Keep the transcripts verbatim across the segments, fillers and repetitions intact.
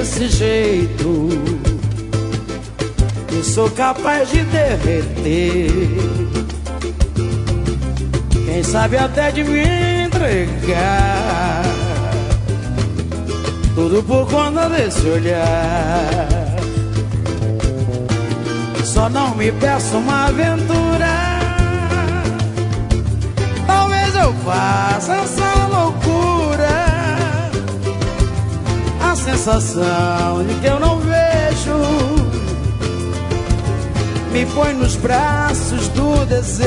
desse jeito, eu sou capaz de derreter, quem sabe até de me entregar, tudo por conta desse olhar. Só não me peça uma aventura, talvez eu faça essa loucura, a sensação de que eu não vejo me põe nos braços do desejo,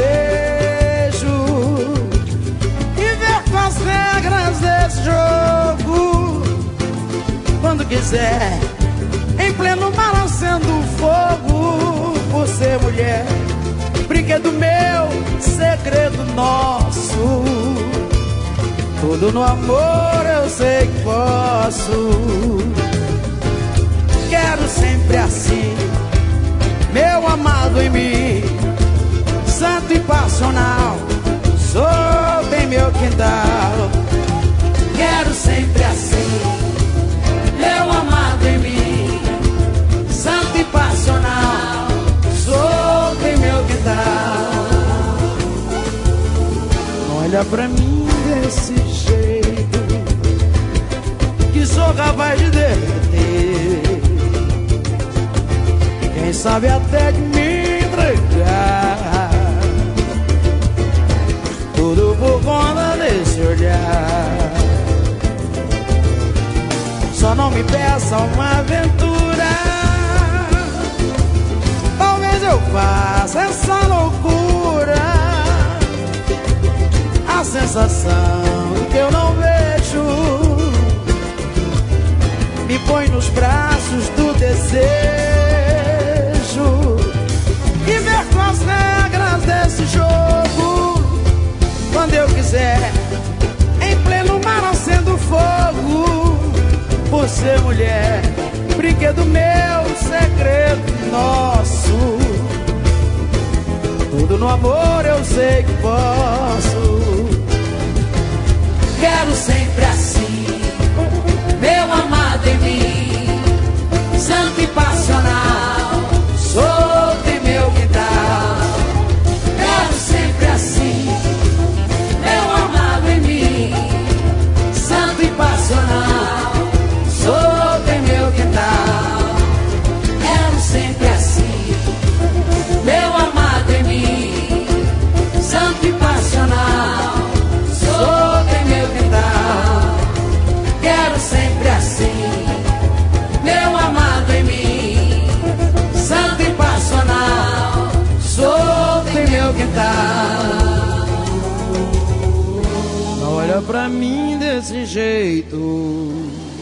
e ver com as regras desse jogo, quando quiser, em pleno mar acendo fogo, por ser mulher, brinquedo meu, segredo nosso, tudo no amor eu sei que posso. Quero sempre assim, meu amado em mim, santo e passional, solto em meu quintal. Quero sempre assim, meu amado em mim, santo e passional, solto em meu quintal. Olha pra mim desse jeito, que sou capaz de derreter, quem sabe até de me entregar, tudo por conta desse olhar. Só não me peça uma aventura, talvez eu faça essa loucura, a sensação que eu não vejo me põe nos braços do desejo, e ver com as regras desse jogo, quando eu quiser, em pleno mar acendo fogo, por ser mulher, brinquedo meu, segredo nosso, tudo no amor eu sei que posso. Quero sempre assim, meu amado em mim, santo e passional, solto em meu quintal. Quero sempre assim, meu amado em mim, santo e passional, solto em meu quintal. Quero sempre assim, meu amado em mim, santo e passional, solto em meu quintal. Quero sempre assim, meu amado em mim, santo e passional, solto em meu quintal. Olha pra mim desse jeito,